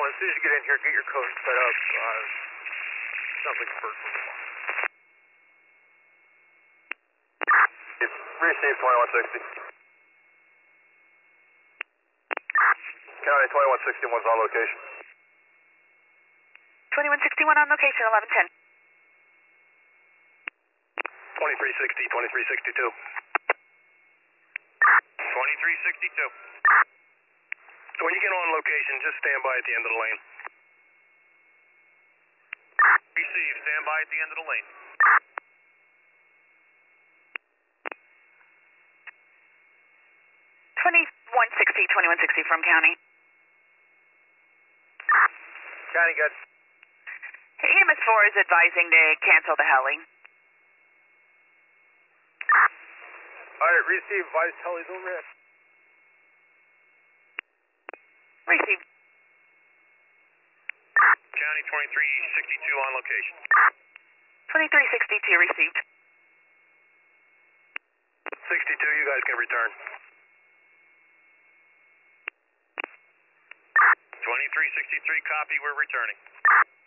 as soon as you get in here, get your code set up. Sounds like a bird. Receive 2160. County 2161's on location. 2161 on location, 1110. 2360, 2362. 2362. So when you get on location, just stand by at the end of the lane. Receive, stand by at the end of the lane. $2160 from County. County, good. EMS 4 is advising to cancel the heli. Alright, receive, advise heli's over it. Receive. County 2362 on location. 2362 received. 62, you guys can return. 2363, copy, we're returning.